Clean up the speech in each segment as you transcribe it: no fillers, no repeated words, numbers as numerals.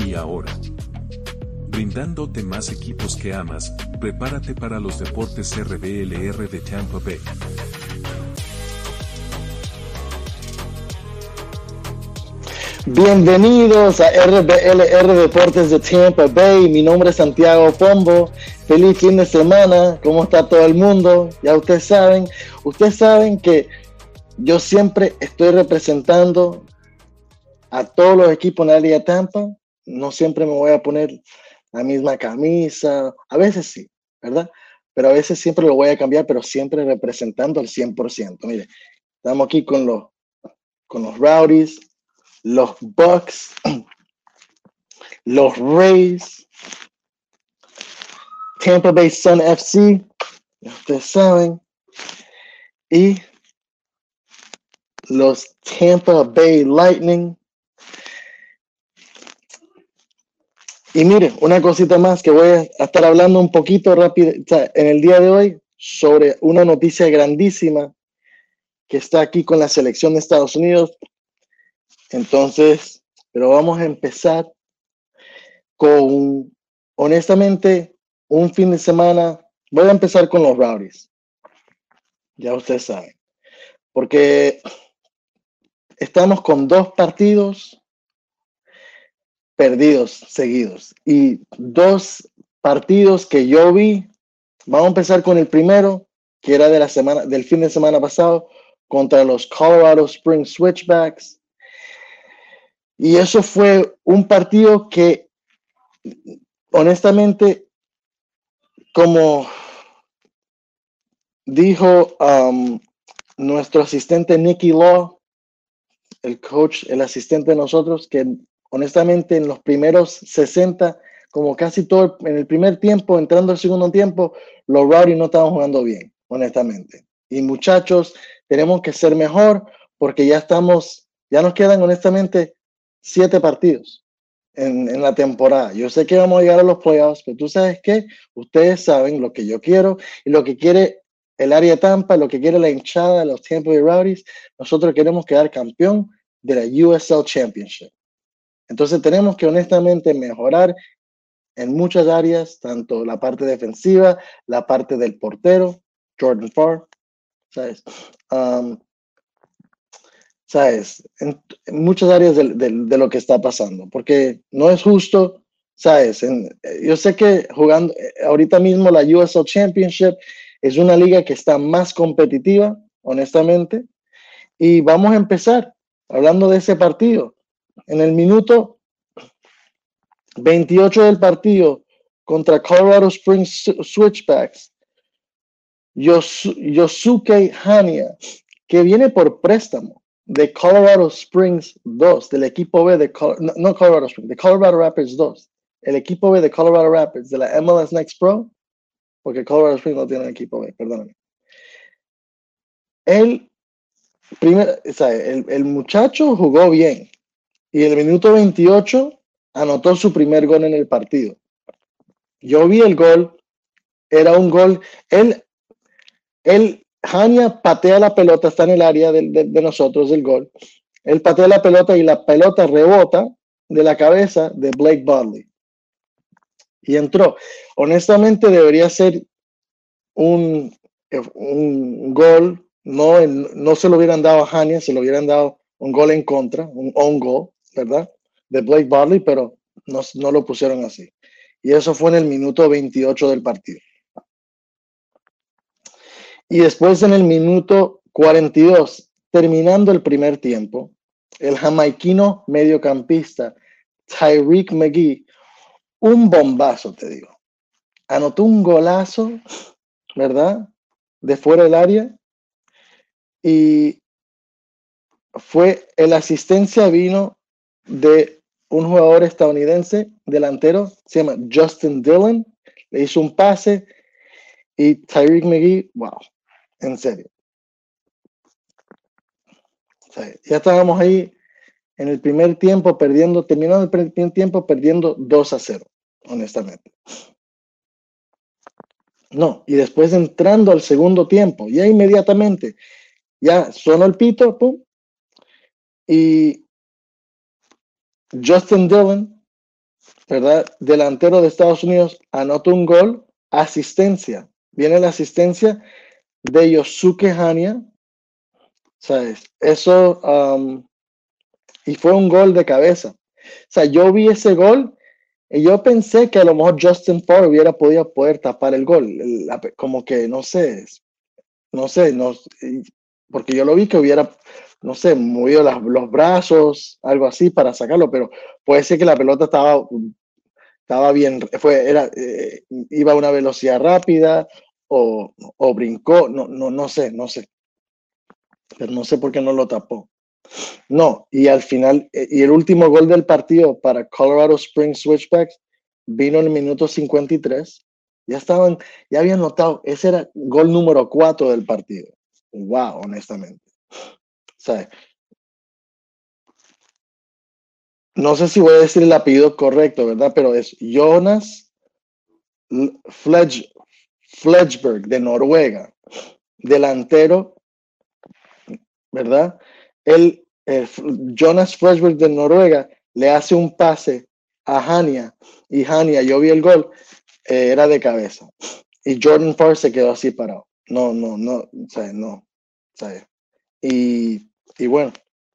y ahora. Brindándote más equipos que amas, prepárate para los deportes RBLR de Tampa Bay. Bienvenidos a RBLR Deportes de Tampa Bay. Mi nombre es Santiago Pombo. Feliz fin de semana. ¿Cómo está todo el mundo? Ya ustedes saben que yo siempre estoy representando a todos los equipos en el área de Tampa. No siempre me voy a poner la misma camisa. A veces sí, ¿verdad? Pero a veces siempre lo voy a cambiar, pero siempre representando al 100%. Mire, estamos aquí con los Rowdies, los Bucks, los Rays, Tampa Bay Sun FC, ustedes saben, y los Tampa Bay Lightning. Y mire, una cosita más que voy a estar hablando un poquito rápido en el día de hoy sobre una noticia grandísima que está aquí con la selección de Estados Unidos. Entonces, pero vamos a empezar con, honestamente, un fin de semana. Voy a empezar con los Rowdies. Ya ustedes saben. Porque estamos con 2 partidos perdidos seguidos. Y 2 partidos que yo vi. Vamos a empezar con el primero, que era del fin de semana pasado, contra los Colorado Springs Switchbacks. Y eso fue un partido que, honestamente, como dijo nuestro asistente Nicky Law, el coach, el asistente de nosotros, que honestamente en los primeros 60, como casi todo en el primer tiempo, entrando al segundo tiempo, los Rowdies no estaban jugando bien, honestamente. Y muchachos, tenemos que ser mejor porque ya nos quedan honestamente 7 partidos en la temporada. Yo sé que vamos a llegar a los playoffs, pero tú sabes que ustedes saben lo que yo quiero y lo que quiere el área de Tampa, lo que quiere la hinchada de los Tampa Bay Rowdies. Nosotros queremos quedar campeón de la USL Championship. Entonces tenemos que honestamente mejorar en muchas áreas, tanto la parte defensiva, la parte del portero, Jordan Farr, ¿sabes? ¿Sabes? En muchas áreas de lo que está pasando, porque no es justo, ¿sabes? Yo sé que jugando ahorita mismo la USL Championship es una liga que está más competitiva, honestamente, y vamos a empezar hablando de ese partido. En el minuto 28 del partido contra Colorado Springs Switchbacks, Yosuke Hania, que viene por préstamo de Colorado Springs 2, del equipo B de no Colorado Springs, de Colorado Rapids 2, el equipo B de Colorado Rapids de la MLS Next Pro, porque Colorado Springs no tiene un equipo B, perdóname. El muchacho jugó bien y en el minuto 28 anotó su primer gol en el partido. Yo vi el gol, era un gol, Hania patea la pelota, está en el área de nosotros del gol. Él patea la pelota y la pelota rebota de la cabeza de Blake Bodley. Y entró. Honestamente debería ser un gol. No se lo hubieran dado a Hania, se lo hubieran dado un gol en contra, un own goal, ¿verdad? De Blake Bodley, pero no lo pusieron así. Y eso fue en el minuto 28 del partido. Y después en el minuto 42, terminando el primer tiempo, el jamaiquino mediocampista Tyreek McGee, un bombazo, te digo. Anotó un golazo, ¿verdad? De fuera del área. Y la asistencia vino de un jugador estadounidense, delantero, se llama Justin Dillon. Le hizo un pase y Tyreek McGee, wow, en serio. O sea, ya estábamos ahí en el primer tiempo terminando el primer tiempo perdiendo 2-0, honestamente. No, y después entrando al segundo tiempo, ya inmediatamente, ya sonó el pito, pum, y Justin Dillon ¿verdad? Delantero de Estados Unidos, anota un gol, asistencia. Viene la asistencia de Yosuke Hania, ¿sabes? Eso, y fue un gol de cabeza. O sea, yo vi ese gol y yo pensé que a lo mejor Justin Ford hubiera podido poder tapar el gol. Como que, no sé, porque yo lo vi que hubiera, no sé, movido los brazos, algo así para sacarlo, pero puede ser que la pelota estaba bien, iba a una velocidad rápida o brincó, no sé, pero no sé por qué no lo tapó. No, y al final, y el último gol del partido para Colorado Springs Switchbacks vino en el minuto 53. Ya habían notado, ese era gol número 4 del partido. Wow, honestamente. O sea, no sé si voy a decir el apellido correcto, ¿verdad? Pero es Jonas Fledberg de Noruega, delantero, ¿verdad? Jonas Fledberg de Noruega le hace un pase a Hania y Hania, yo vi el gol, era de cabeza. Y Jordan Farr se quedó así parado. No, o sea, no. O sea, y bueno,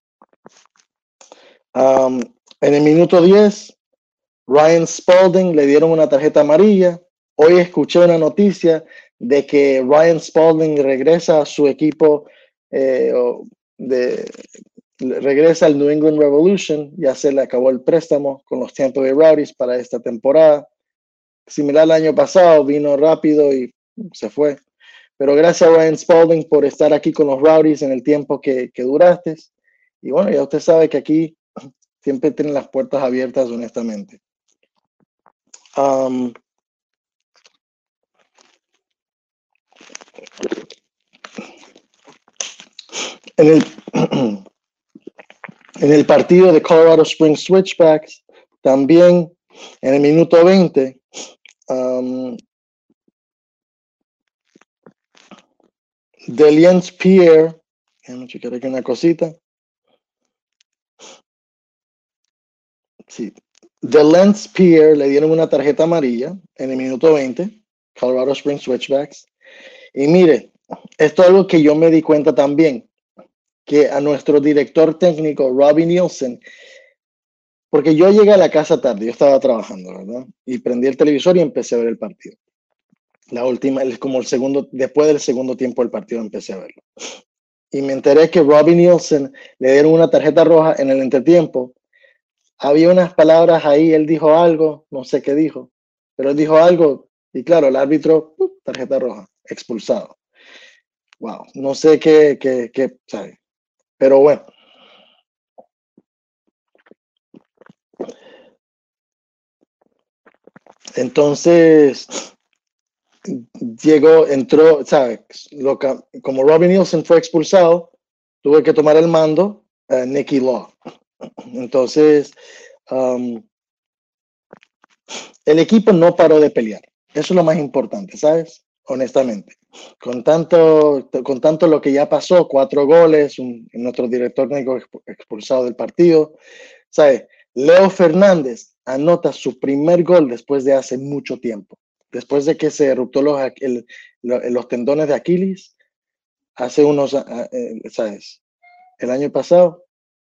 en el minuto 10, Ryan Spalding le dieron una tarjeta amarilla. Hoy escuché una noticia de que Ryan Spalding regresa a su equipo eh, de, regresa al New England Revolution. Ya se le acabó el préstamo con los Tampa Bay Rowdies para esta temporada. Similar al año pasado, vino rápido y se fue. Pero gracias a Ryan Spalding por estar aquí con los Rowdies en el tiempo que duraste. Y bueno, ya usted sabe que aquí siempre tienen las puertas abiertas, honestamente. En el, en el partido de Colorado Springs Switchbacks, también en el minuto 20, Deliens Pierre, déjame checar aquí una cosita. Sí, Deliens Pierre le dieron una tarjeta amarilla en el minuto 20, Colorado Springs Switchbacks. Y mire, esto es algo que yo me di cuenta también, que a nuestro director técnico, Robbie Nielsen, porque yo llegué a la casa tarde, yo estaba trabajando, ¿verdad? Y prendí el televisor y empecé a ver el partido. La última, como el segundo, después del segundo tiempo del partido empecé a verlo. Y me enteré que Robbie Nielsen le dieron una tarjeta roja en el entretiempo. Había unas palabras ahí, él dijo algo, no sé qué dijo, pero él dijo algo y claro, el árbitro, tarjeta roja, expulsado. Wow, no sé qué sabe, pero bueno. Entonces, entró, ¿sabes? Como Robbie Nielsen fue expulsado, tuve que tomar el mando Nicky Law. Entonces, el equipo no paró de pelear. Eso es lo más importante, ¿sabes? Honestamente. Con tanto lo que ya pasó, 4 goles, nuestro director técnico expulsado del partido, ¿sabes? Leo Fernández anota su primer gol después de hace mucho tiempo. Después de que se ruptó los tendones de Aquiles, hace unos, ¿sabes? El año pasado,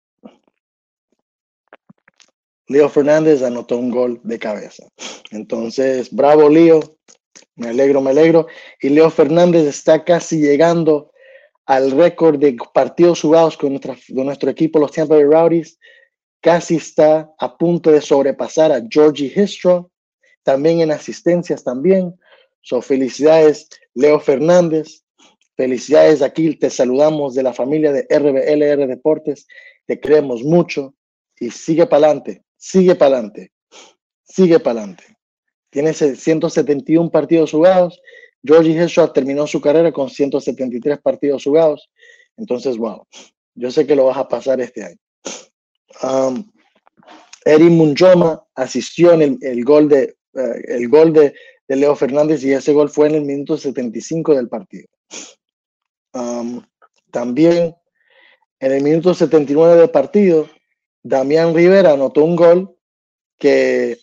Leo Fernández anotó un gol de cabeza. Entonces, bravo Leo, me alegro. Y Leo Fernández está casi llegando al récord de partidos jugados con nuestro equipo, los Tampa Bay Rowdies. Casi está a punto de sobrepasar a Georgie Histro, también en asistencias también. Felicidades, Leo Fernández. Felicidades, aquí te saludamos de la familia de RBLR Deportes. Te queremos mucho y sigue para adelante, sigue para adelante, sigue para adelante. Tiene 171 partidos jugados. Georgie Histro terminó su carrera con 173 partidos jugados. Entonces, wow, yo sé que lo vas a pasar este año. Eddie Munjoma asistió en el gol de Leo Fernández y ese gol fue en el minuto 75 del partido. También en el minuto 79 del partido, Damián Rivera anotó un gol que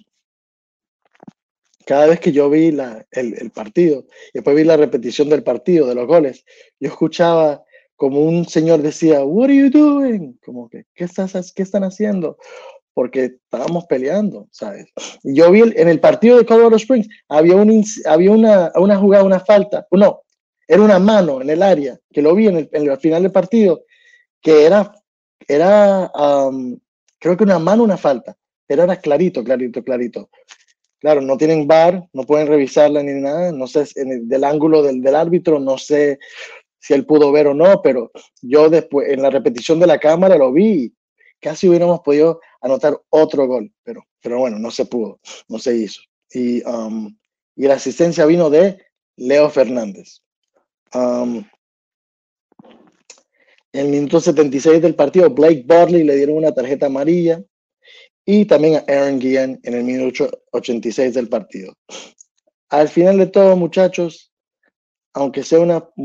cada vez que yo vi el partido, después vi la repetición del partido, de los goles, yo escuchaba como un señor decía, "What are you doing?" Como que, ¿qué están haciendo? Porque estábamos peleando, ¿sabes? Y yo vi en el partido de Colorado Springs, había una jugada, una falta, no, era una mano en el área, que lo vi en el final del partido, que era creo que una mano, una falta, pero era clarito, clarito, clarito. Claro, no tienen VAR, no pueden revisarla ni nada, no sé, del ángulo del árbitro, no sé si él pudo ver o no, pero yo después, en la repetición de la cámara lo vi, casi hubiéramos podido anotar otro gol, pero bueno, no se pudo, no se hizo. Y la asistencia vino de Leo Fernández. En el minuto 76 del partido, Blake Bodley le dieron una tarjeta amarilla y también a Aaron Guillen en el minuto 86 del partido. Al final de todo, muchachos, aunque sea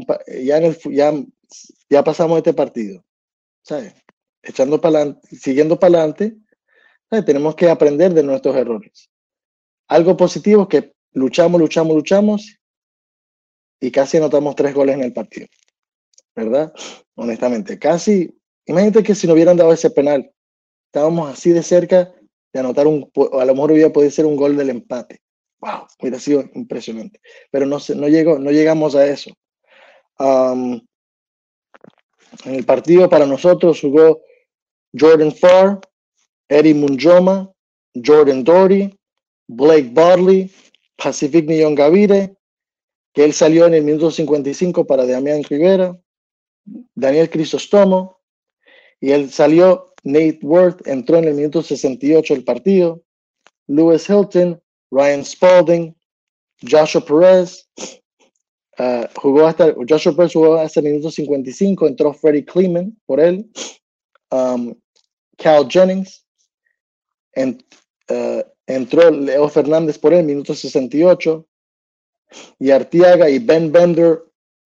ya pasamos este partido, ¿sabes? Echando para adelante, siguiendo para adelante, ¿sabes? Tenemos que aprender de nuestros errores. Algo positivo es que luchamos y casi anotamos 3 goles en el partido, ¿verdad? Honestamente, casi, imagínate que si no hubieran dado ese penal, estábamos así de cerca de anotar a lo mejor hubiera podido ser un gol del empate. Wow, hubiera sido impresionante. Pero no llegamos a eso. En el partido para nosotros jugó Jordan Farr, Eddie Munjoma, Jordan Doherty, Blake Bodley, Pacific Nyongavire, que él salió en el minuto 55 para Damián Rivera, Daniel Crisostomo, y él salió, Nate Worth entró en el minuto 68 del partido, Lewis Hilton, Ryan Spalding, Joshua Perez, Joshua Perez jugó hasta el minuto 55, entró Freddie Kleeman por él, Cal Jennings, entró Leo Fernández por él, minuto 68, y Arteaga y Ben Bender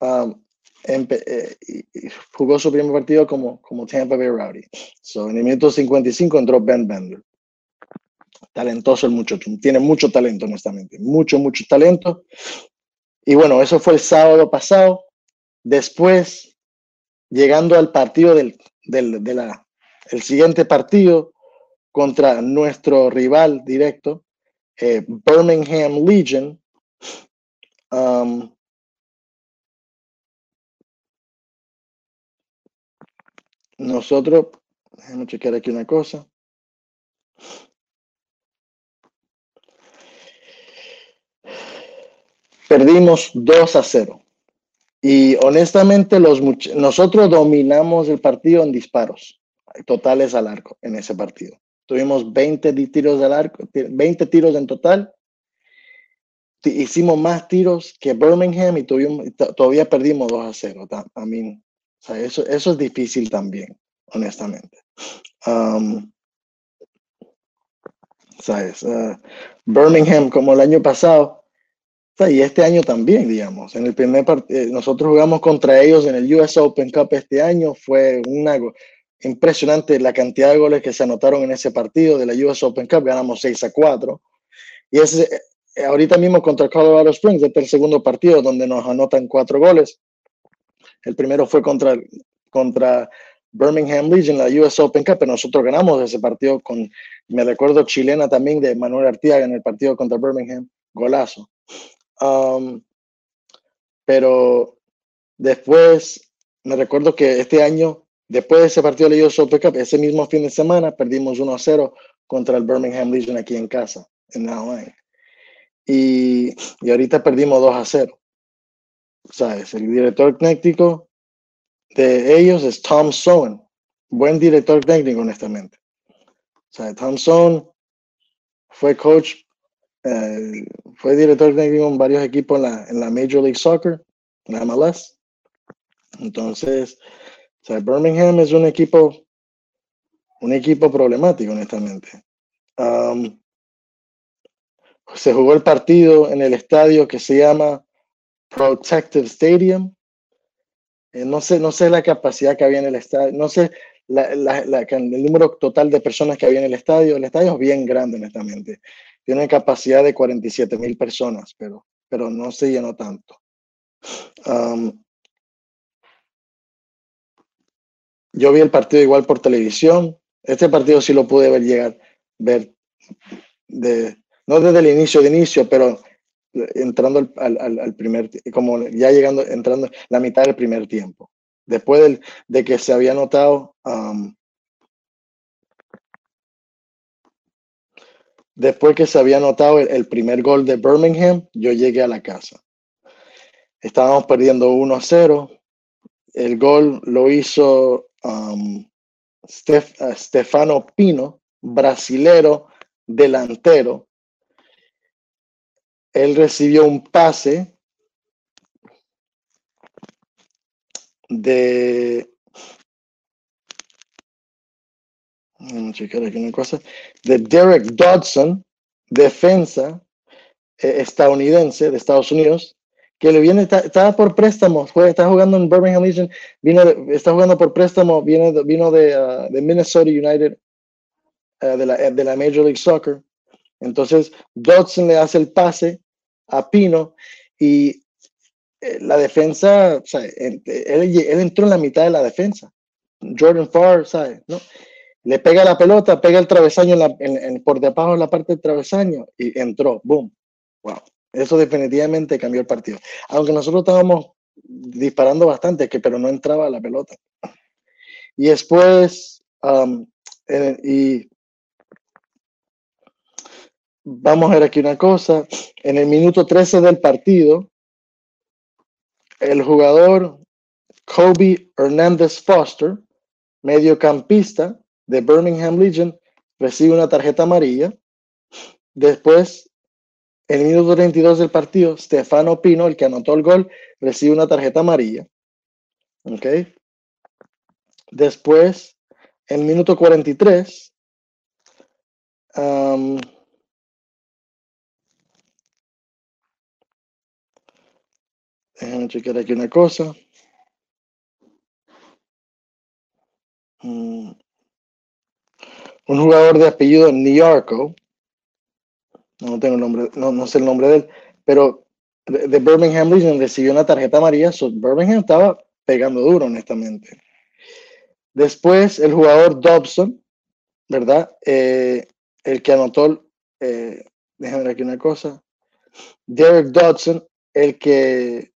jugó su primer partido como Tampa Bay Rowdy. So, en el minuto 55 entró Ben Bender. Talentoso el muchacho, tiene mucho talento, honestamente, mucho talento. Y bueno, eso fue el sábado pasado. Después, llegando al partido el siguiente partido contra nuestro rival directo, Birmingham Legion. Nosotros, déjame chequear aquí una cosa. Perdimos 2-0. Y honestamente, nosotros dominamos el partido en disparos totales al arco en ese partido. Tuvimos 20 tiros al arco, 20 tiros en total. Hicimos más tiros que Birmingham y todavía perdimos 2-0. I mean, o sea, eso es difícil también, honestamente. ¿Sabes? Birmingham, como el año pasado, y este año también, digamos, en el primer partido, nosotros jugamos contra ellos en el US Open Cup este año, fue impresionante la cantidad de goles que se anotaron en ese partido de la US Open Cup, ganamos 6-4, y ahorita mismo contra Colorado Springs, este es el segundo partido donde nos anotan 4 goles, el primero fue contra Birmingham Legion, la US Open Cup, pero nosotros ganamos ese partido me recuerdo chilena también de Manuel Arteaga en el partido contra Birmingham, golazo. Pero después me recuerdo que este año, después de ese partido de la US Open Cup, ese mismo fin de semana perdimos 1-0 contra el Birmingham Legion aquí en casa, en Anaheim. Y ahorita perdimos 2-0. ¿Sabes? El director técnico de ellos es Tom Sohn. Buen director técnico, honestamente. ¿Sabes? Tom Sohn fue coach, fue director técnico en varios equipos en la Major League Soccer, en la MLS. Entonces, o sea, Birmingham es un equipo problemático, honestamente. Se jugó el partido en el estadio que se llama Protective Stadium. No sé la capacidad que había en el estadio. No sé el número total de personas que había en el estadio es bien grande, honestamente. Tiene una capacidad de 47,000 personas, pero no se llenó tanto. Yo vi el partido igual por televisión. Este partido sí lo pude ver no desde el inicio, pero entrando al primer, como ya entrando la mitad del primer tiempo. Después de que se había notado, después que se había notado el primer gol de Birmingham, yo llegué a la casa. Estábamos perdiendo 1-0. El gol lo hizo Stefano Pino, brasilero, delantero. Él recibió un pase de checar aquí una cosa, de Derek Dodson, defensa estadounidense de Estados Unidos, que estaba por préstamo, está jugando en Birmingham Legion, está jugando por préstamo, vino de Minnesota United, de la Major League Soccer. Entonces Dodson le hace el pase a Pino y la defensa, o sea, él entró en la mitad de la defensa. Jordan Farr, ¿sabes? ¿No? Le pega la pelota, pega el travesaño por debajo de la parte del travesaño y entró, boom. Wow. Eso definitivamente cambió el partido. Aunque nosotros estábamos disparando bastante, pero no entraba la pelota. Y después, y vamos a ver aquí una cosa. En el minuto 13 del partido, el jugador Kobe Hernández Foster, mediocampista de Birmingham Legion, recibe una tarjeta amarilla. Después, en el minuto 32 del partido, Stefano Pino, el que anotó el gol, recibe una tarjeta amarilla. ¿Ok? Después, en el minuto 43, déjenme chequear aquí una cosa. Un jugador de apellido Niarco, no tengo el nombre, no sé el nombre de él, pero de Birmingham Legion recibió una tarjeta amarilla. Birmingham estaba pegando duro, honestamente. Después, el jugador Dobson, ¿verdad? El que anotó, déjame ver aquí una cosa. Derek Dodson, el que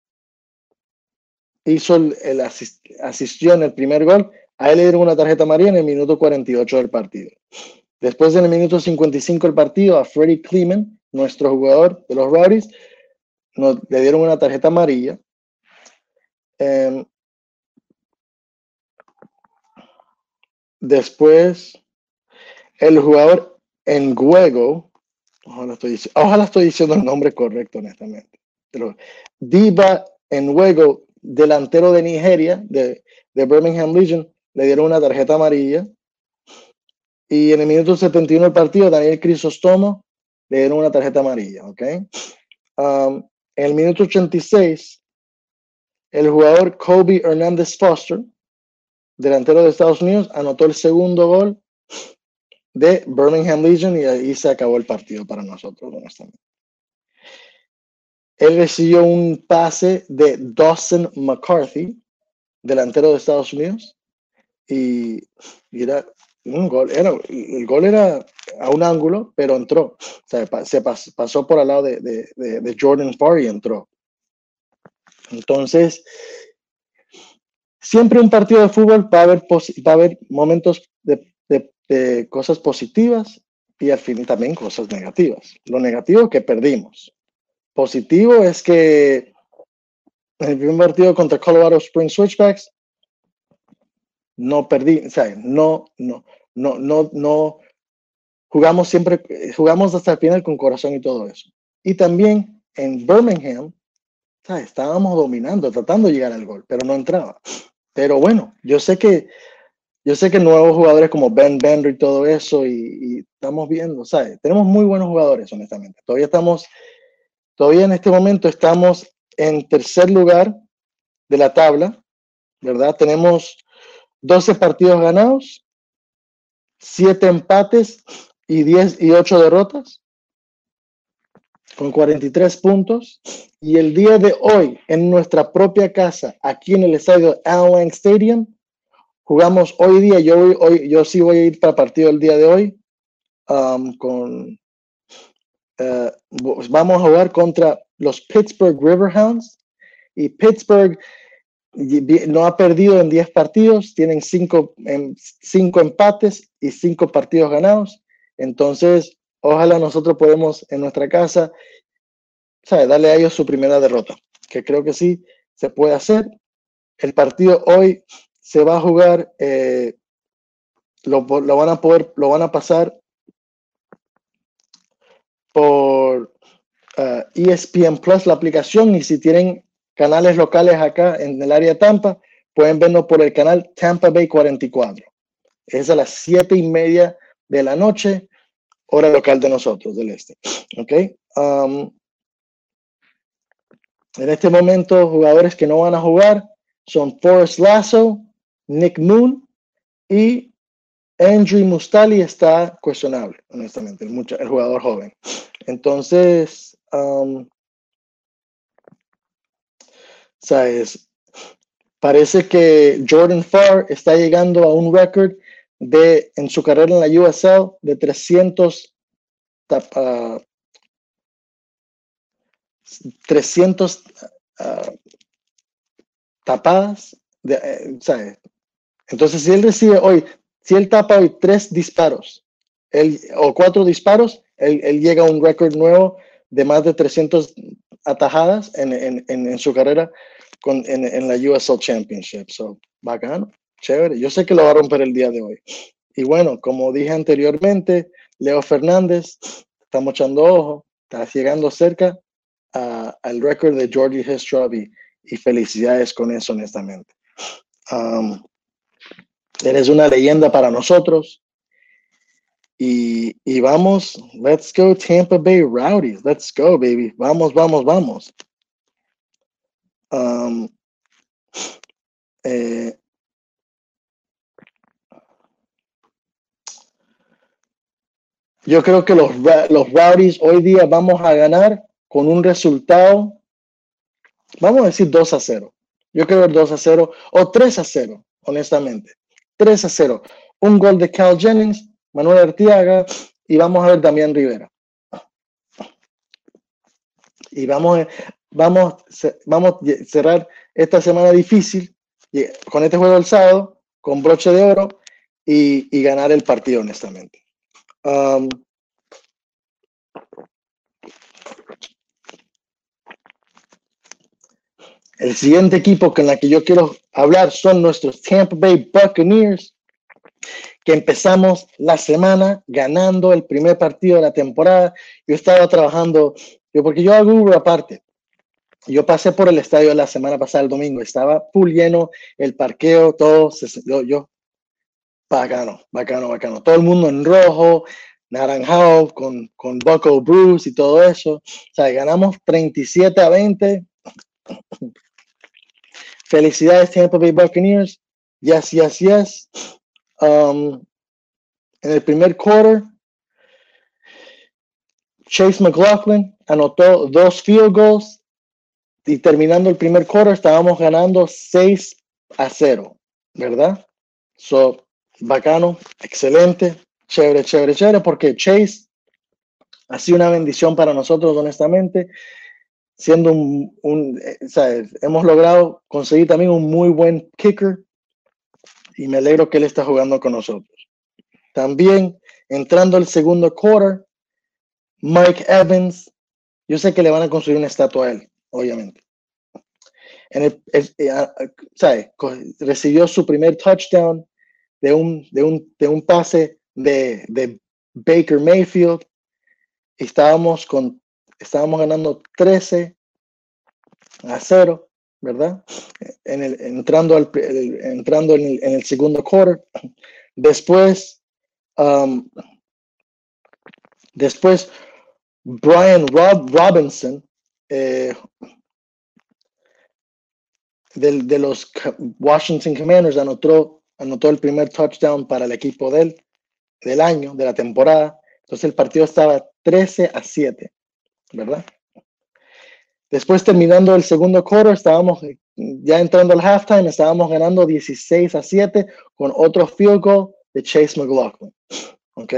asistió en el primer gol, a él le dieron una tarjeta amarilla en el minuto 48 del partido. Después, en el minuto 55 del partido, a Freddie Clement, nuestro jugador de los Rowdies, le dieron una tarjeta amarilla. Después, el jugador Nguego, ojalá estoy diciendo el nombre correcto, honestamente. Pero Diba Nguego, delantero de Nigeria, de Birmingham Legion, le dieron una tarjeta amarilla. Y en el minuto 71 del partido, Daniel Crisostomo le dieron una tarjeta amarilla. ¿Ok? En el minuto 86, el jugador Kobe Hernández Foster, delantero de Estados Unidos, anotó el segundo gol de Birmingham Legion y ahí se acabó el partido para nosotros, honestamente. Él recibió un pase de Dawson McCarthy, delantero de Estados Unidos, y era un gol. El gol era a un ángulo, pero entró. O sea, pasó por al lado de Jordan Farr y entró. Entonces, siempre un partido de fútbol va a haber momentos de cosas positivas y al fin también cosas negativas. Lo negativo es que perdimos. Positivo es que en el primer partido contra Colorado Springs Switchbacks no perdí, o sea, no jugamos hasta el final con corazón y todo eso. Y también en Birmingham, o sea, estábamos dominando, tratando de llegar al gol, pero no entraba. Pero bueno, yo sé que nuevos jugadores como Ben Bender y todo eso, y estamos viendo, ¿sabes? Tenemos muy buenos jugadores, honestamente. Todavía en este momento estamos en tercer lugar de la tabla, ¿verdad? Tenemos 12 partidos ganados, 7 empates y 8 derrotas, con 43 puntos. Y el día de hoy, en nuestra propia casa, aquí en el estadio Al Lang Stadium, jugamos hoy día. Yo sí voy a ir para el partido el día de hoy. Vamos a jugar contra los Pittsburgh Riverhounds. Y Pittsburgh no ha perdido en 10 partidos, tienen 5 empates y 5 partidos ganados. Entonces, ojalá nosotros podemos en nuestra casa, darle a ellos su primera derrota, que creo que sí se puede hacer. El partido hoy se va a jugar, lo van a pasar por ESPN Plus, la aplicación, y si tienen canales locales acá en el área de Tampa, pueden vernos por el canal Tampa Bay 44. Es a las 7:30 de la noche, hora local de nosotros, del este. ¿Ok? En este momento, jugadores que no van a jugar son Forrest Lasso, Nick Moon y Andrew Mustali está cuestionable, honestamente, el jugador joven. Entonces, ¿sabes? Parece que Jordan Farr está llegando a un récord en su carrera en la USL de 300 tapadas. ¿Sabes? Entonces, si él tapa hoy 3 disparos o 4 disparos, él llega a un récord nuevo de más de 300 atajadas en su carrera en la USL Championship. So, bacano, chévere. Yo sé que lo va a romper el día de hoy. Y bueno, como dije anteriormente, Leo Fernández, estamos echando ojo, está llegando cerca al récord de Georgie Histrov y felicidades con eso, honestamente. Eres una leyenda para nosotros. Y vamos, let's go Tampa Bay Rowdies. Let's go, baby. Vamos, vamos, vamos. Yo creo que los Rowdies hoy día vamos a ganar con un resultado, vamos a decir 2-0. Yo creo 2-0 o 3-0, honestamente. 3-0. Un gol de Cal Jennings, Manuel Arteaga y vamos a ver Damián Rivera. Y vamos a cerrar esta semana difícil con este juego del sábado, con broche de oro y ganar el partido, honestamente. El siguiente equipo con el que yo quiero hablar son nuestros Tampa Bay Buccaneers, que empezamos la semana ganando el primer partido de la temporada. Yo estaba trabajando, porque yo hago Uber aparte. Yo pasé por el estadio la semana pasada, el domingo, estaba full lleno, el parqueo, todo, bacano. Todo el mundo en rojo, naranjado, con Bucco Bruce y todo eso. O sea, ganamos 37-20. Felicidades, Tampa Bay Buccaneers. Yes. En el primer quarter, Chase McLaughlin anotó 2 field goals y terminando el primer quarter estábamos ganando 6-0, ¿verdad? So, bacano, excelente, chévere, porque Chase ha sido una bendición para nosotros, honestamente, siendo ¿sabes? Hemos logrado conseguir también un muy buen kicker y me alegro que él está jugando con nosotros. También, entrando el segundo quarter, Mike Evans, yo sé que le van a construir una estatua a él, obviamente. ¿Sabe? Recibió su primer touchdown de un pase de Baker Mayfield. Y estábamos ganando 13-0, ¿verdad? Entrando en el segundo quarter. Después, Brian Robinson, de los Washington Commanders, anotó anotó el primer touchdown para el equipo del año, de la temporada. Entonces el partido estaba 13-7, ¿verdad? Después, terminando el segundo quarter, estábamos ya entrando al halftime, estábamos ganando 16-7 con otro field goal de Chase McLaughlin. ¿Ok?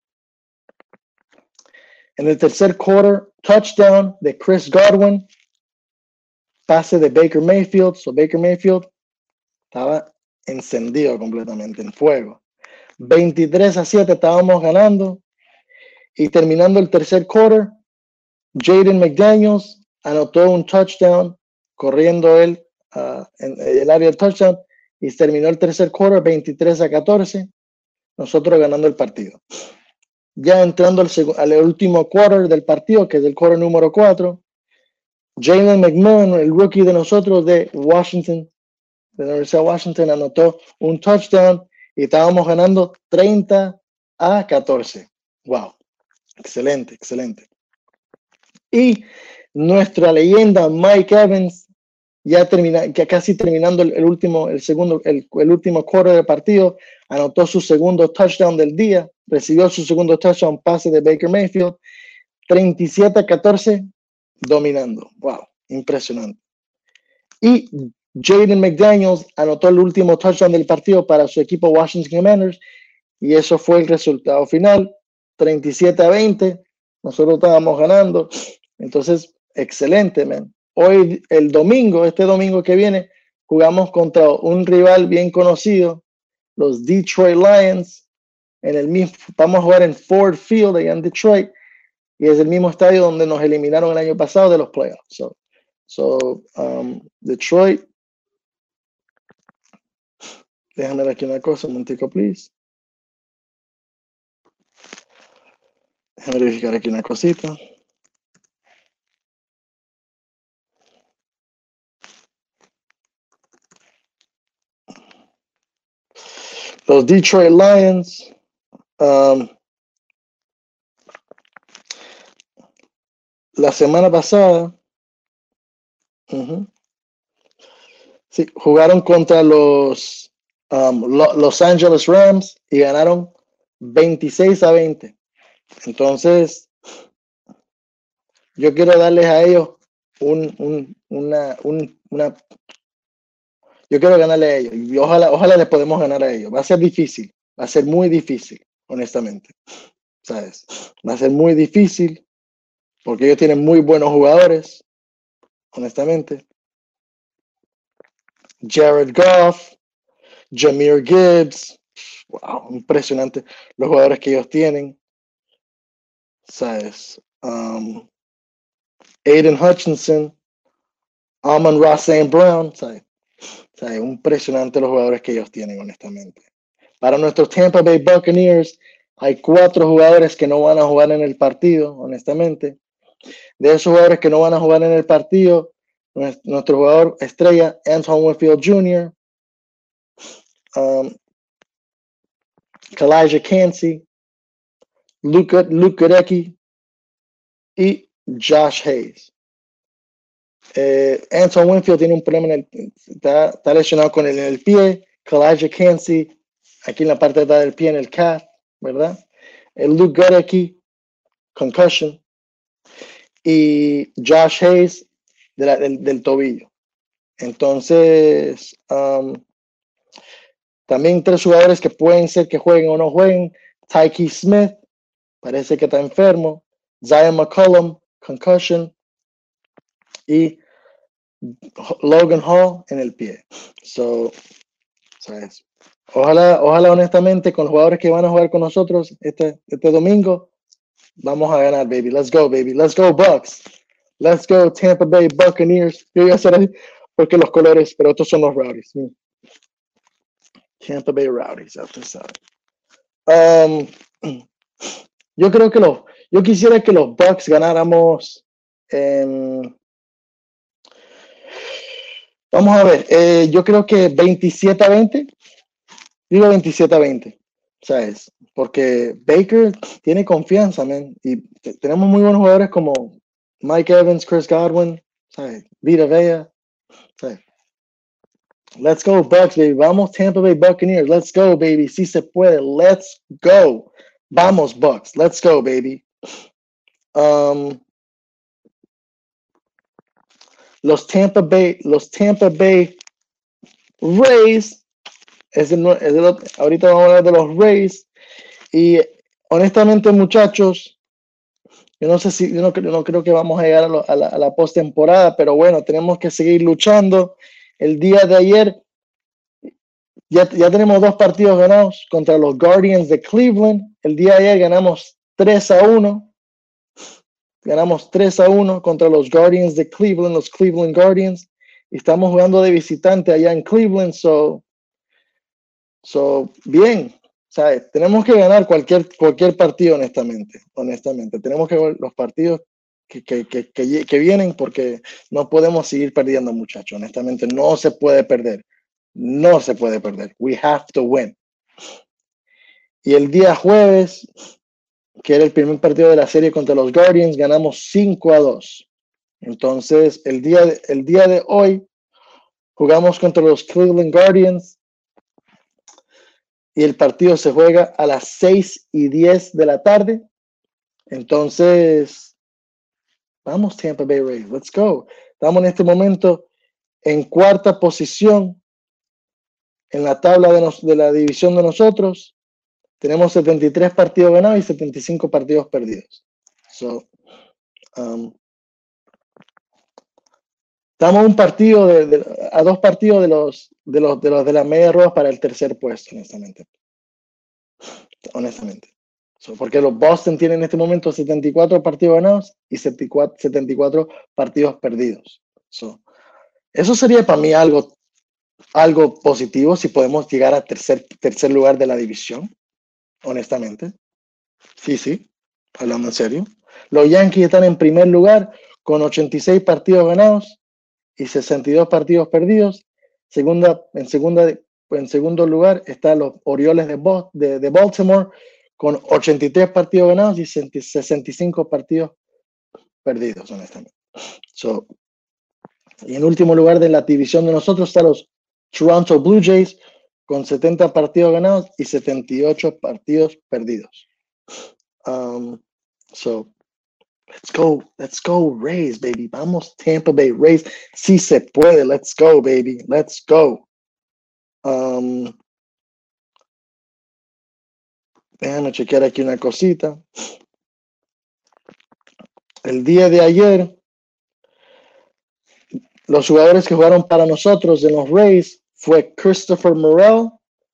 En el tercer quarter, touchdown de Chris Godwin, pase de Baker Mayfield. So Baker Mayfield estaba encendido completamente, en fuego. 23-7 estábamos ganando. Y terminando el tercer quarter, Jaden McDaniels anotó un touchdown corriendo él en el área del touchdown y terminó el tercer quarter 23-14, nosotros ganando el partido. Ya entrando al último quarter del partido, que es el quarter número 4, Jalen McMillan, el rookie de nosotros de Washington, de la Universidad de Washington, anotó un touchdown y estábamos ganando 30-14. Wow, excelente, excelente. Y nuestra leyenda Mike Evans, ya casi terminando el último quarter del partido, anotó su segundo touchdown del día, recibió su segundo touchdown pase de Baker Mayfield, 37-14, dominando. Wow, impresionante. Y Jaden McDaniels anotó el último touchdown del partido para su equipo Washington Commanders, y eso fue el resultado final, 37-20. Nosotros estábamos ganando. Entonces, excelente, man. Hoy, este domingo que viene, jugamos contra un rival bien conocido, los Detroit Lions. Vamos a jugar en Ford Field, allá en Detroit, y es el mismo estadio donde nos eliminaron el año pasado de los playoffs. Detroit. Déjame ver aquí una cosa, un momentico, please. Déjame verificar aquí una cosita. Los Detroit Lions, la semana pasada, sí, jugaron contra los Los Angeles Rams y ganaron 26-20. Entonces, yo quiero darles a ellos yo quiero ganarle a ellos y ojalá les podemos ganar a ellos. Va a ser difícil, va a ser muy difícil, honestamente. ¿Sabes? Va a ser muy difícil porque ellos tienen muy buenos jugadores, honestamente. Jared Goff, Jahmyr Gibbs, wow, impresionante los jugadores que ellos tienen. ¿Sabes? Aiden Hutchinson, Amon-Ra St. Brown, ¿sabes? Impresionante los jugadores que ellos tienen, honestamente. Para nuestros Tampa Bay Buccaneers, hay 4 jugadores que no van a jugar en el partido, honestamente. De esos jugadores que no van a jugar en el partido, nuestro jugador estrella, Antoine Winfield Jr., Kalijah Kancey, Luke Goedeke y Josh Hayes. Antoine Winfield tiene un problema está lesionado con en el pie. Kalijah Kancey aquí en la parte de atrás del pie, en el calf, ¿verdad? Luke Goedeke, concussion. Y Josh Hayes del tobillo. Entonces, también 3 jugadores que pueden ser que jueguen o no jueguen. Tyke Smith, parece que está enfermo. Zion McCollum, concussion. Y Logan Hall en el pie. ¿Sabes? Ojalá honestamente con los jugadores que van a jugar con nosotros este domingo, vamos a ganar, baby. Let's go, baby. Let's go, Bucks. Let's go, Tampa Bay Buccaneers. Yo voy a hacer ahí porque los colores, pero estos son los Rowdies. Tampa Bay Rowdies, yo creo que yo quisiera que los Bucks ganáramos. Vamos a ver, yo creo que 27-20. Digo 27-20, ¿sabes? Porque Baker tiene confianza, man. Y tenemos muy buenos jugadores como Mike Evans, Chris Godwin, ¿sabes? Vita Vea, ¿sabes? Let's go, Bucks, baby. Vamos, Tampa Bay Buccaneers. Let's go, baby. Si se puede. Let's go. Vamos, Bucks. Let's go, baby. Los Tampa Bay Rays. Ahorita vamos a hablar de los Rays. Y honestamente, muchachos, yo no creo que vamos a llegar a la postemporada, pero bueno, tenemos que seguir luchando. El día de ayer ya tenemos 2 partidos ganados contra los Guardians de Cleveland. El día de ayer ganamos 3-1. Ganamos 3-1 contra los Guardians de Cleveland, los Cleveland Guardians. Y estamos jugando de visitante allá en Cleveland. So bien. ¿Sabes? Tenemos que ganar cualquier partido, honestamente. Tenemos que ver los partidos que vienen, porque no podemos seguir perdiendo, muchachos. Honestamente, no se puede perder. No se puede perder. We have to win. Y el día jueves, que era el primer partido de la serie contra los Guardians, ganamos 5-2. Entonces, el día de hoy, jugamos contra los Cleveland Guardians. Y el partido se juega a las 6:10 de la tarde. Entonces, vamos, Tampa Bay Rays, let's go. Estamos en este momento en 4ª posición en la tabla de la división de nosotros. Tenemos 73 partidos ganados y 75 partidos perdidos. So, estamos a 2 partidos de la media roja para el tercer puesto, honestamente. Porque los Boston tienen en este momento 74 partidos ganados y 74 partidos perdidos. Eso sería para mí algo positivo si podemos llegar a tercer lugar de la división, honestamente. Sí, hablando en serio. Los Yankees están en primer lugar con 86 partidos ganados y 62 partidos perdidos. En segundo lugar están los Orioles de Baltimore con 83 partidos ganados y 65 partidos perdidos, honestamente. Y en último lugar de la división de nosotros están los Toronto Blue Jays con 70 partidos ganados y 78 partidos perdidos. Let's go Rays, baby. Vamos, Tampa Bay Rays. Si se puede, let's go, baby. Let's go. Déjame chequear aquí una cosita. El día de ayer, los jugadores que jugaron para nosotros en los Rays fue Christopher Morel,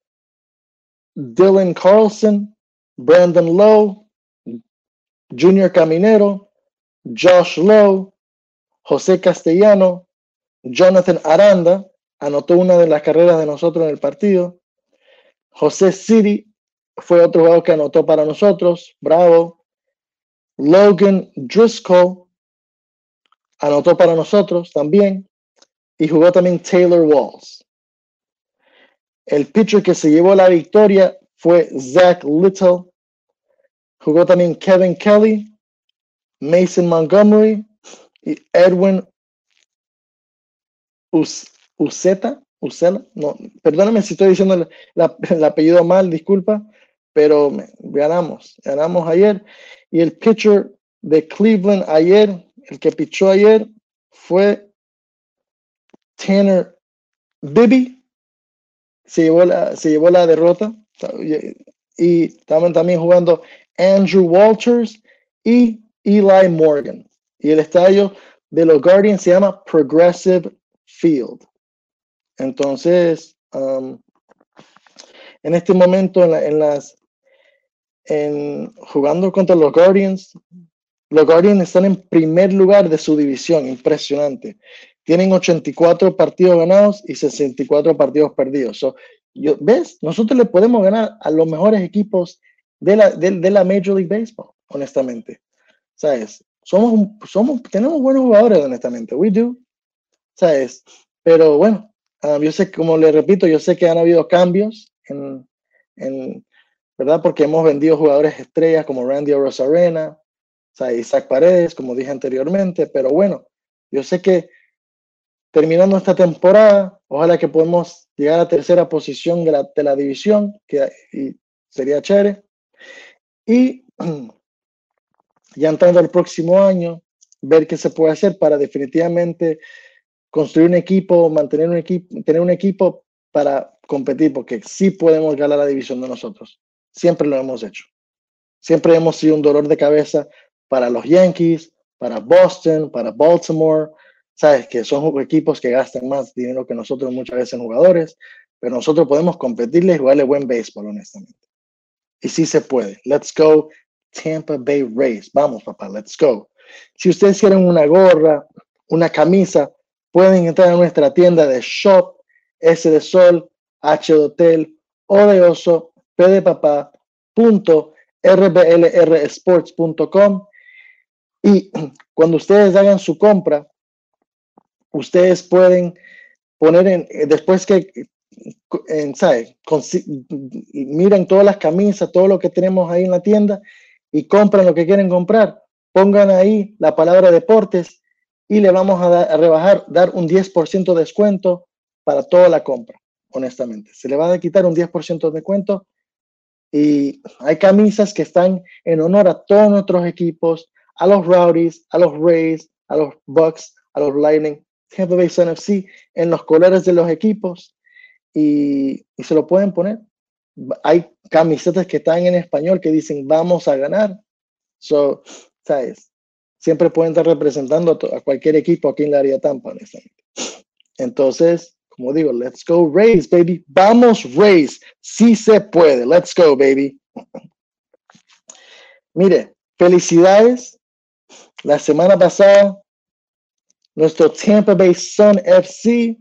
Dylan Carlson, Brandon Lowe, Junior Caminero, Josh Lowe, José Castellano, Jonathan Aranda, anotó una de las carreras de nosotros en el partido. José City fue otro jugador que anotó para nosotros, bravo. Logan Driscoll anotó para nosotros también. Y jugó también Taylor Walls. El pitcher que se llevó la victoria fue Zach Little. Jugó también Kevin Kelly, Mason Montgomery y Edwin Ucela. No, perdóname si estoy diciendo el apellido mal, disculpa, pero ganamos ayer. Y el pitcher de Cleveland ayer, el que pichó ayer, fue Tanner Bibby. Se llevó la derrota. Y estaban también jugando Andrew Walters y Eli Morgan. Y el estadio de los Guardians se llama Progressive Field. Entonces, en este momento, jugando contra los Guardians están en primer lugar de su división. Impresionante. Tienen 84 partidos ganados y 64 partidos perdidos. ¿Ves? Nosotros le podemos ganar a los mejores equipos de la Major League Baseball, honestamente. ¿Sabes? Tenemos buenos jugadores, honestamente. We do. ¿Sabes? Pero bueno, yo sé, como le repito, yo sé que han habido cambios ¿verdad? Porque hemos vendido jugadores estrellas como Randy Arozarena, Isaac Paredes, como dije anteriormente. Pero bueno, yo sé que terminando esta temporada, ojalá que podamos llegar a la tercera posición de la división, y sería chévere. Y ya entrando al próximo año, ver qué se puede hacer para definitivamente construir un equipo, mantener un equipo, tener un equipo para competir, porque sí podemos ganar la división de nosotros. Siempre lo hemos hecho. Siempre hemos sido un dolor de cabeza para los Yankees, para Boston, para Baltimore. Sabes que son equipos que gastan más dinero que nosotros muchas veces en jugadores, pero nosotros podemos competirles y jugarle buen béisbol, honestamente. Y sí se puede. Let's go Tampa Bay Rays. Vamos, papá, let's go. Si ustedes quieren una gorra, una camisa, pueden entrar a nuestra tienda de shop, S de sol, H de hotel, O de oso, P de papá, .rblrsports.com, y cuando ustedes hagan su compra, ustedes pueden poner después que ¿sabe? Miren todas las camisas, todo lo que tenemos ahí en la tienda y compran lo que quieren comprar. Pongan ahí la palabra deportes y le vamos a rebajar, dar un 10% de descuento para toda la compra, honestamente. Se le va a quitar un 10% de descuento y hay camisas que están en honor a todos nuestros equipos, a los Rowdies, a los Rays, a los Bucks, a los Lightning, Tampa Bay Sun FC, en los colores de los equipos. Y se lo pueden poner. Hay camisetas que están en español que dicen vamos a ganar. So, ¿sabes? Siempre pueden estar representando a cualquier equipo aquí en la área Tampa, honestamente. Entonces, como digo, let's go Rays, baby. Vamos Rays. Sí se puede. Let's go, baby. Mire, felicidades. La semana pasada, nuestro Tampa Bay Sun FC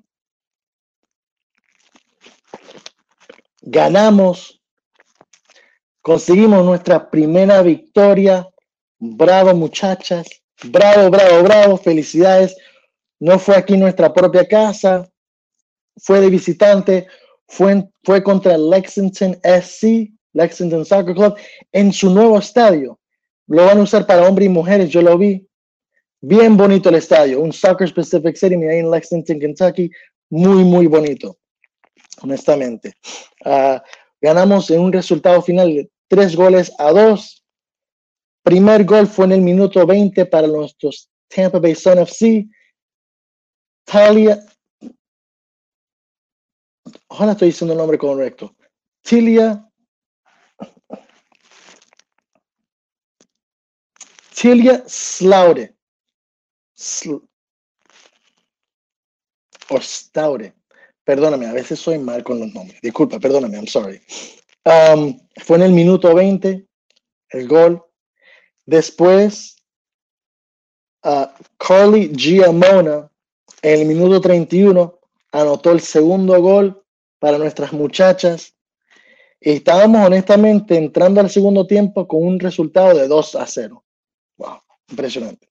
ganamos, conseguimos nuestra primera victoria. Bravo, muchachas. Bravo, bravo, bravo. Felicidades. No fue aquí en nuestra propia casa, fue de visitante, fue contra Lexington SC, Lexington Soccer Club, en su nuevo estadio. Lo van a usar para hombres y mujeres, yo lo vi. Bien bonito el estadio, un Soccer Specific Stadium ahí en Lexington, Kentucky. Muy, muy bonito, honestamente. Ganamos en un resultado final de 3-2. Primer gol fue en el minuto 20 para nuestros Tampa Bay Sun FC. Talia, ojalá estoy diciendo el nombre correcto. Tilia Slaude. O Staude. Perdóname, a veces soy mal con los nombres. Disculpa, perdóname, I'm sorry. Fue en el minuto 20 el gol. Después, Carly Giamona en el minuto 31 anotó el segundo gol para nuestras muchachas. Y estábamos honestamente entrando al segundo tiempo con un resultado de 2-0. Wow, impresionante.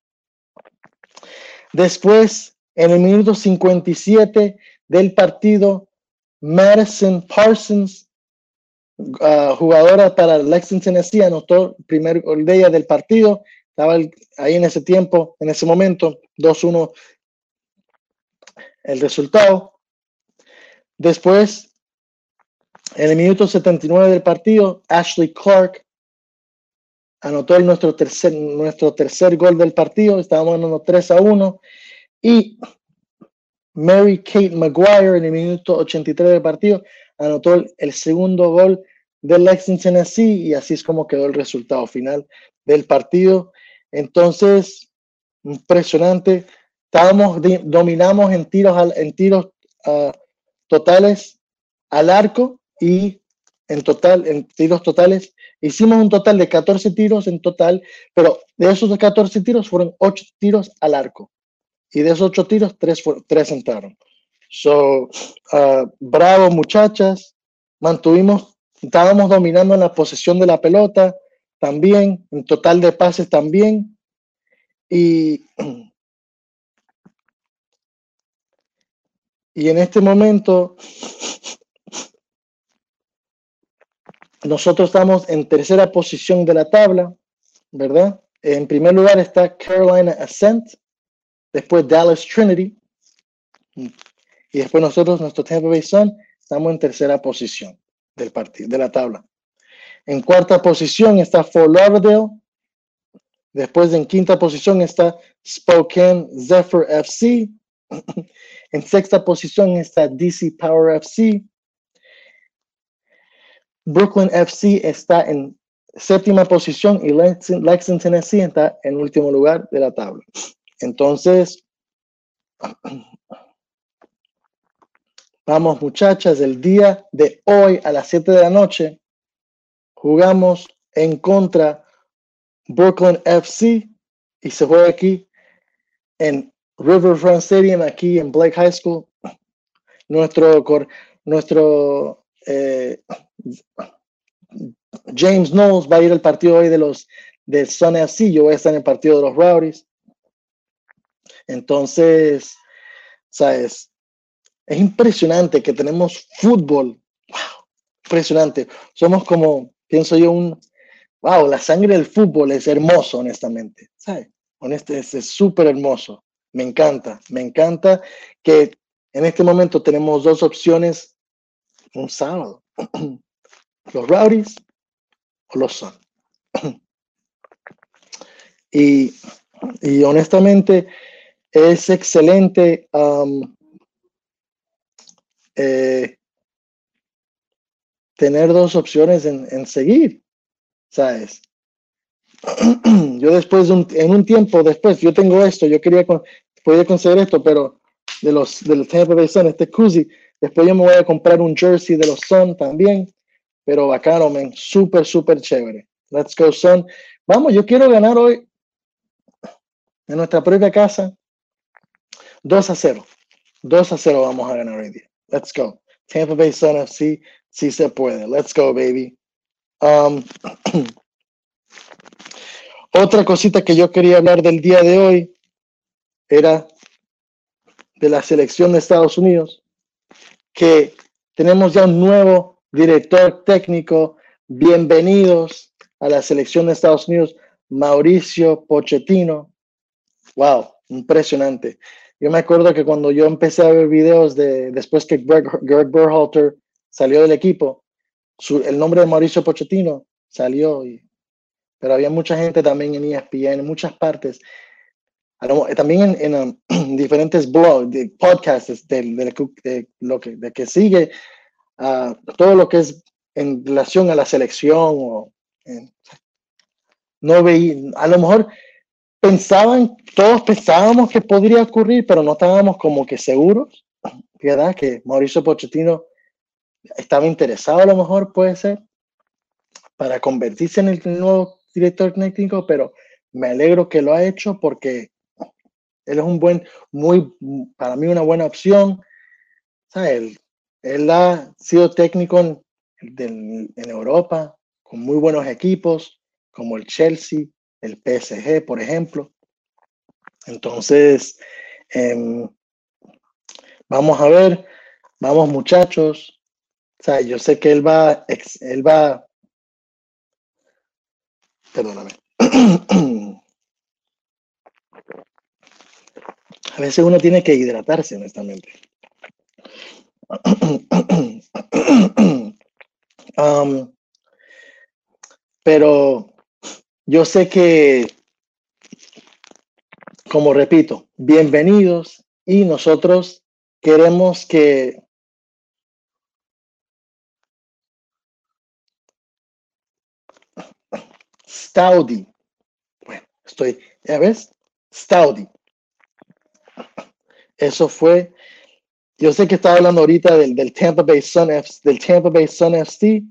Después, en el minuto 57 del partido, Madison Parsons, jugadora para Lexington SC, anotó el primer gol de ella del partido. Estaba ahí en ese tiempo, en ese momento, 2-1 el resultado. Después, en el minuto 79 del partido, Ashley Clark anotó nuestro tercer gol del partido. Estábamos ganando 3-1. Y Mary Kate Maguire en el minuto 83 del partido anotó el segundo gol del Lexington SC, y así es como quedó el resultado final del partido. Entonces, impresionante. Dominamos en tiros totales al arco, y en tiros totales hicimos un total de 14 tiros en total, pero de esos 14 tiros fueron 8 tiros al arco, y de esos 8 tiros 3 entraron. So, bravo, muchachas. Estábamos dominando en la posesión de la pelota también, en total de pases también. Y en este momento nosotros estamos en tercera posición de la tabla, ¿verdad? En primer lugar está Carolina Ascent, después Dallas Trinity, Y después nosotros, nuestro Tampa Bay Sun, estamos en tercera posición del partido, de la tabla. En cuarta posición está Fort Lauderdale. Después en quinta posición está Spokane Zephyr FC. En sexta posición está DC Power FC. Brooklyn FC está en séptima posición y Lexington, Tennessee está en último lugar de la tabla. Entonces, vamos muchachas, el día de hoy a las 7 de la noche jugamos en contra Brooklyn FC y se juega aquí en Riverfront Stadium, aquí en Blake High School. Nuestro James Knowles va a ir al partido hoy de Sun FC. Yo voy a estar en el partido de los Rowdies. Entonces, ¿sabes? Es impresionante que tenemos fútbol. Wow, impresionante. Somos como, pienso yo, wow, la sangre del fútbol es hermoso, honestamente. ¿Sabes? Es súper hermoso. Me encanta que en este momento tenemos dos opciones un sábado. Los Rowdies o los Sun. Y honestamente es excelente tener dos opciones en seguir, ¿sabes? Yo después, en un tiempo después, yo tengo esto, yo podía conseguir esto, pero del Tampa Bay Sun, este Kuzi, después yo me voy a comprar un jersey de los Sun también, pero bacano, man, súper chévere. Let's go, Sun. Vamos, yo quiero ganar hoy en nuestra propia casa 2-0. 2-0 vamos a ganar hoy día. Let's go. Tampa Bay Sun FC, sí se puede. Let's go, baby. Otra cosita que yo quería hablar del día de hoy era de la selección de Estados Unidos, que tenemos ya un nuevo director técnico. Bienvenidos a la selección de Estados Unidos, Mauricio Pochettino. Wow, impresionante. Yo me acuerdo que cuando yo empecé a ver videos después que Greg Berhalter salió del equipo, el nombre de Mauricio Pochettino salió, pero había mucha gente también en ESPN, en muchas partes, también en diferentes blogs, podcasts de que sigue todo lo que es en relación a la selección. No veía, a lo mejor todos pensábamos que podría ocurrir, pero no estábamos como que seguros, ¿verdad? Que Mauricio Pochettino estaba interesado, a lo mejor puede ser, para convertirse en el nuevo director técnico, pero me alegro que lo ha hecho porque él es para mí una buena opción. ¿Sabes? Él ha sido técnico en Europa con muy buenos equipos, como el Chelsea, el PSG, por ejemplo. Entonces, vamos a ver, vamos muchachos. O sea, yo sé que él va, perdóname. A veces uno tiene que hidratarse, honestamente. Pero yo sé que, como repito, bienvenidos, y nosotros queremos que Stoudy, bueno, ya ves, Stoudy. Eso fue, yo sé que estaba hablando ahorita del Tampa Bay Sun FC.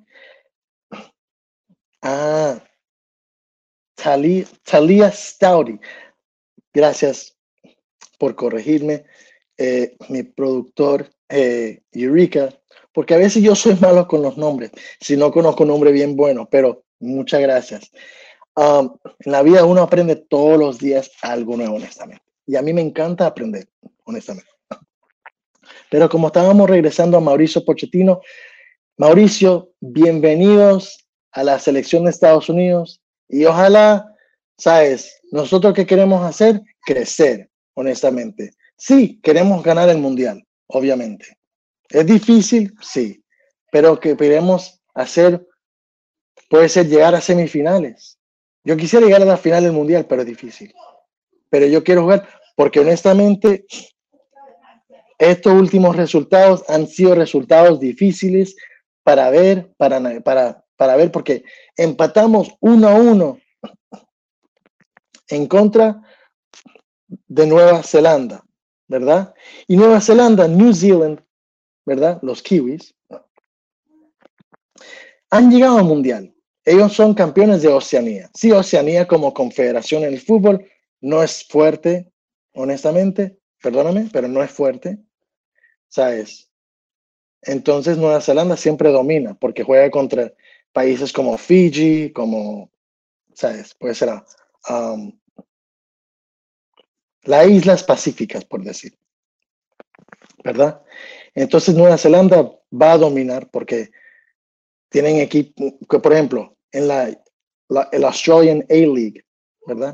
Talia Stoudy. Gracias por corregirme, mi productor Eureka, porque a veces yo soy malo con los nombres, si no conozco un nombre bien bueno, pero muchas gracias. En la vida uno aprende todos los días algo nuevo, honestamente, y a mí me encanta aprender, honestamente. Pero como estábamos regresando a Mauricio Pochettino, Mauricio, bienvenidos a la selección de Estados Unidos, y ojalá, sabes, nosotros qué queremos hacer, crecer, honestamente. Sí, queremos ganar el mundial, obviamente. ¿Es difícil? Sí, pero que queremos hacer, puede ser llegar a semifinales. Yo quisiera llegar a la final del mundial, pero es difícil. Pero yo quiero jugar porque honestamente estos últimos resultados han sido resultados difíciles para ver, para ver, porque empatamos 1-1 en contra de Nueva Zelanda, ¿verdad? Y Nueva Zelanda, New Zealand, ¿verdad? Los kiwis han llegado al mundial. Ellos son campeones de Oceanía. Sí, Oceanía como confederación en el fútbol no es fuerte, honestamente, perdóname, pero no es fuerte, ¿sabes? Entonces Nueva Zelanda siempre domina porque juega contra países como Fiji, como, ¿sabes? Puede ser las Islas Pacíficas, por decir, ¿verdad? Entonces Nueva Zelanda va a dominar porque tienen equipo, que por ejemplo, en el Australian A-League, ¿verdad?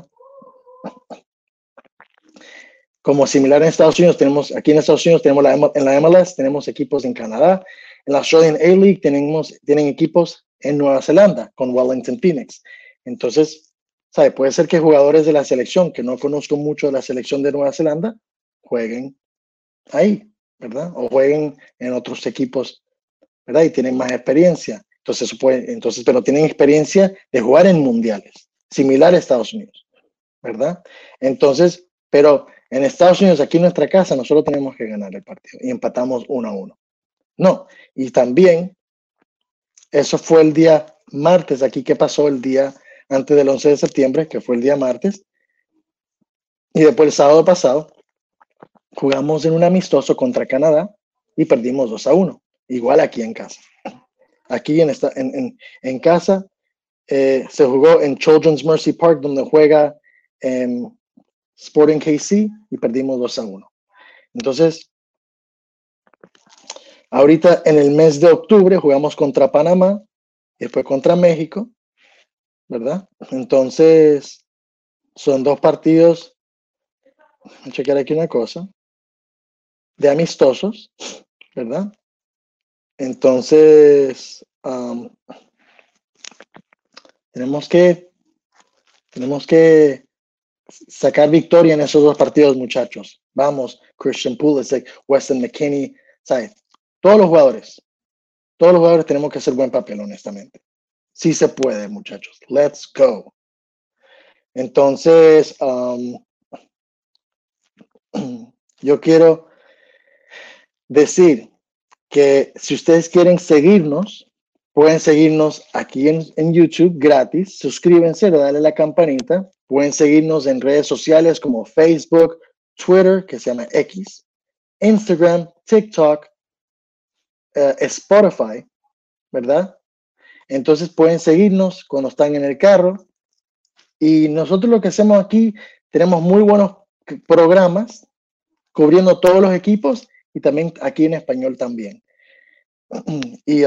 Como similar en Estados Unidos, aquí en Estados Unidos tenemos en la MLS, tenemos equipos en Canadá, en la Australian A-League tienen equipos en Nueva Zelanda, con Wellington Phoenix. Entonces, ¿sabe? Puede ser que jugadores de la selección, que no conozco mucho de la selección de Nueva Zelanda, jueguen ahí, ¿verdad? O jueguen en otros equipos, ¿verdad? Y tienen más experiencia. Entonces, pero tienen experiencia de jugar en mundiales, similar a Estados Unidos, ¿verdad? Entonces, pero en Estados Unidos, aquí en nuestra casa, nosotros tenemos que ganar el partido y empatamos 1-1. No, y también, eso fue el día martes, aquí que pasó el día antes del 11 de septiembre, que fue el día martes, y después el sábado pasado, jugamos en un amistoso contra Canadá y perdimos 2-1, igual aquí en casa. Aquí en casa se jugó en Children's Mercy Park, donde juega Sporting KC, y perdimos 2-1. Entonces, ahorita en el mes de octubre jugamos contra Panamá y después contra México, ¿verdad? Entonces, son 2 partidos, voy a chequear aquí una cosa, de amistosos, ¿verdad? Entonces, tenemos que sacar victoria en esos 2 partidos, muchachos. Vamos, Christian Pulisic, Weston McKennie, ¿sabes? Todos los jugadores tenemos que hacer buen papel, honestamente. Sí se puede, muchachos. Let's go. Entonces, yo quiero decir que si ustedes quieren seguirnos, pueden seguirnos aquí en YouTube gratis. Suscríbanse, dale la campanita. Pueden seguirnos en redes sociales como Facebook, Twitter, que se llama X, Instagram, TikTok, Spotify, ¿verdad? Entonces pueden seguirnos cuando están en el carro. Y nosotros lo que hacemos aquí, tenemos muy buenos programas cubriendo todos los equipos y también aquí en español también. Y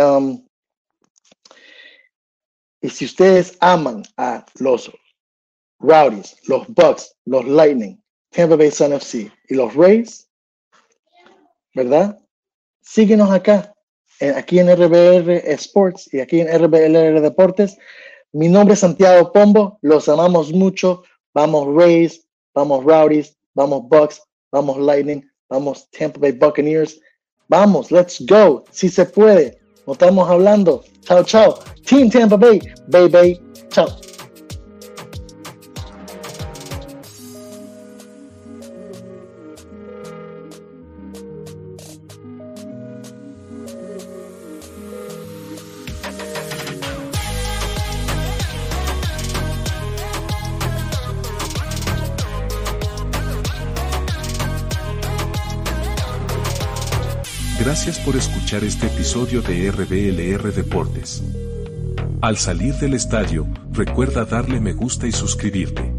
si ustedes aman a los Rowdies, los Bucks, los Lightning, Tampa Bay Sun FC y los Rays, ¿verdad? Síguenos acá, aquí en RBR Sports y aquí en RBLR Deportes. Mi nombre es Santiago Pombo, los amamos mucho. Vamos Rays, vamos Rowdies, vamos Bucks, vamos Lightning, vamos Tampa Bay Buccaneers. Vamos, let's go. Si se puede. No estamos hablando. Chao, chao. Team Tampa Bay. Bay. Chao. Gracias por escuchar este episodio de RBLR Deportes. Al salir del estadio, recuerda darle me gusta y suscribirte.